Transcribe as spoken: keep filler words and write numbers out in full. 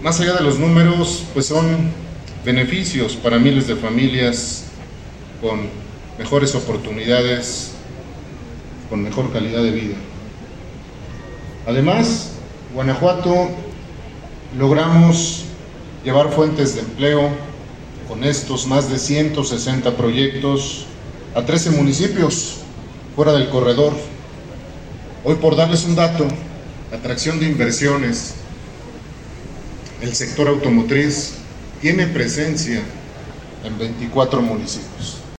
más allá de los números, pues son beneficios para miles de familias con mejores oportunidades, con mejor calidad de vida. Además, Guanajuato logramos llevar fuentes de empleo con estos más de ciento sesenta proyectos a trece municipios fuera del corredor. Hoy, por darles un dato, atracción de inversiones, el sector automotriz tiene presencia en veinticuatro municipios.